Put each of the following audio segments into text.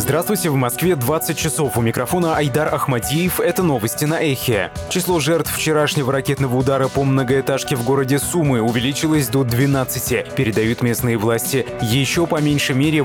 Здравствуйте, в Москве 20 часов. У микрофона Айдар Ахмадиев. Это новости на Эхе. Число жертв вчерашнего ракетного удара по многоэтажке в городе Сумы увеличилось до 12, передают местные власти. Еще по меньшей мере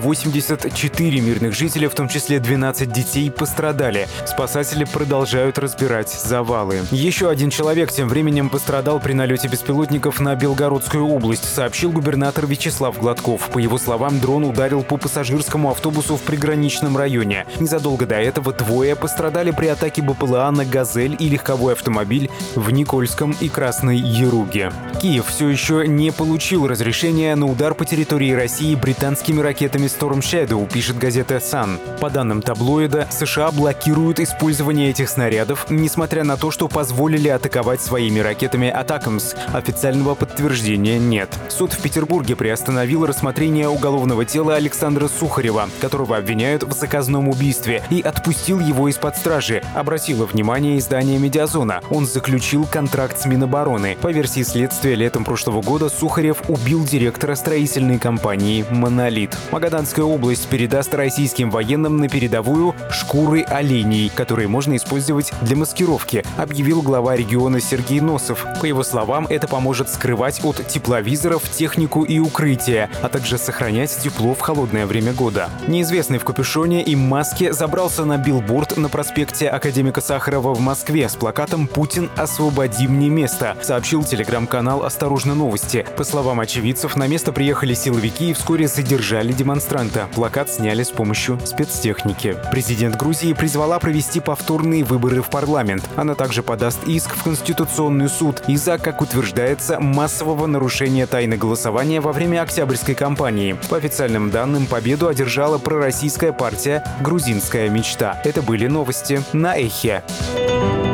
84 мирных жителя, в том числе 12 детей, пострадали. Спасатели продолжают разбирать завалы. Еще один человек тем временем пострадал при налете беспилотников на Белгородскую область, сообщил губернатор Вячеслав Гладков. По его словам, дрон ударил по пассажирскому автобусу в приграничном районе. Незадолго до этого двое пострадали при атаке БПЛА на «Газель» и легковой автомобиль в Никольском и Красной Яруге. Киев все еще не получил разрешения на удар по территории России британскими ракетами Storm Shadow, пишет газета Sun. По данным таблоида, США блокируют использование этих снарядов, несмотря на то, что позволили атаковать своими ракетами Атакамс. Официального подтверждения нет. Суд в Петербурге приостановил рассмотрение уголовного дела Александра Сухарева, которого обвиняют в заказном убийстве, и отпустил его из-под стражи, обратило внимание издание «Медиазона». Он заключил контракт с Минобороны. По версии следствия, летом прошлого года Сухарев убил директора строительной компании «Монолит». Магаданская область передаст российским военным на передовую шкуры оленей, которые можно использовать для маскировки, объявил глава региона Сергей Носов. По его словам, это поможет скрывать от тепловизоров технику и укрытия, а также сохранять тепло в холодное время года. Неизвестный в капюшоне и маске забрался на билборд на проспекте Академика Сахарова в Москве с плакатом «Путин, освободи мне место», сообщил телеграм-канал «Осторожно, новости». По словам очевидцев, на место приехали силовики и вскоре задержали демонстранта. Плакат сняли с помощью спецтехники. Президент Грузии призвала провести повторные выборы в парламент. Она также подаст иск в Конституционный суд из-за, как утверждается, массового нарушения тайны голосования во время Октябрьской кампании. По официальным данным, победу одержала пророссийская партия «Грузинская мечта». Это были новости на Эхе.